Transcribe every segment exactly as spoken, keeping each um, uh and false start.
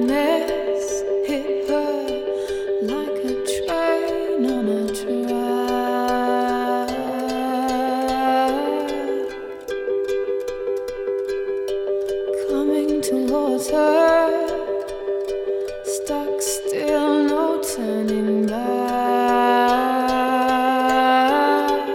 happiness hit her like a train on a track, coming towards her, stuck still, no turning back.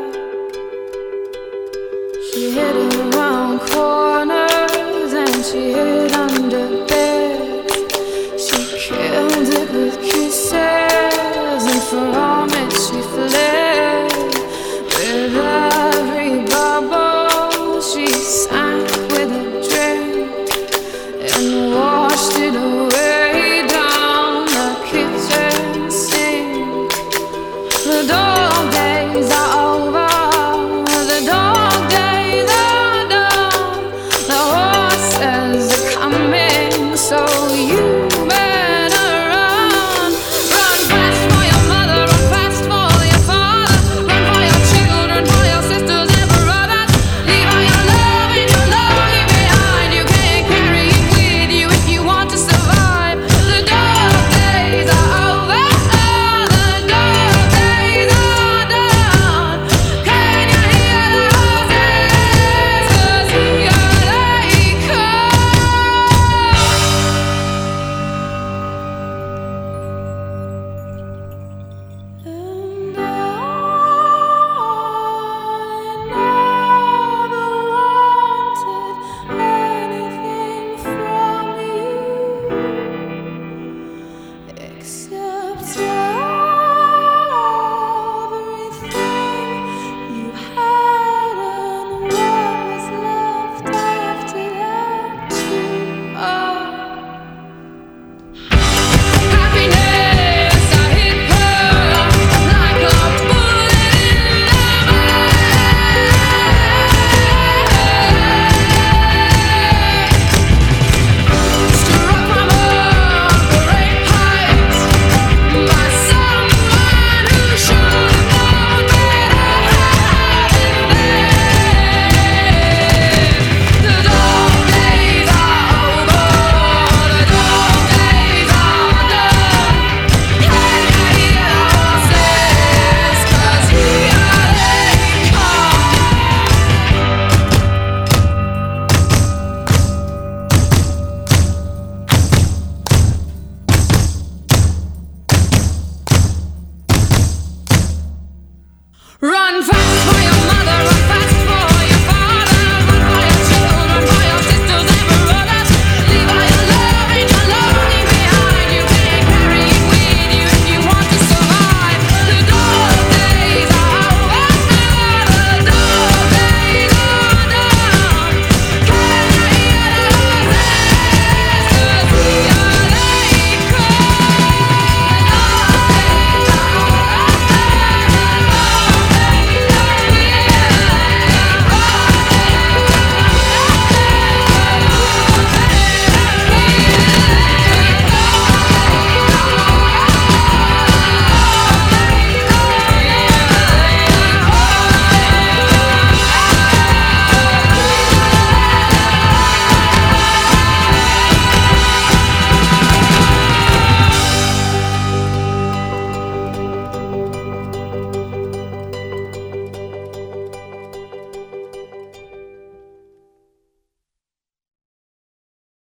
She hid around corners and she hid under beds. She killed it with kisses, and from it she fled. With every bubble she sank with a drink and washed it away down the kitchen sink. The dog days are over, the dog days are done. The horses are coming, so you better run. Run fast for your mother, run fast for your father, run for your children, for your sisters and brothers. Leave all your love and your longing behind. You can't carry it with you if you want to survive. The dog days are over, the dog days are done. Can you hear the horses? 'Cause here they come. And I never wanted anything from you except everything you had and what was left after that too. Oh. Happiness, I hit her like a bullet in the back. Struck from a great height by someone who should have known better. The dog days are over, the dog days are done. Can you hear the horses? 'Cause here they come. Run fast.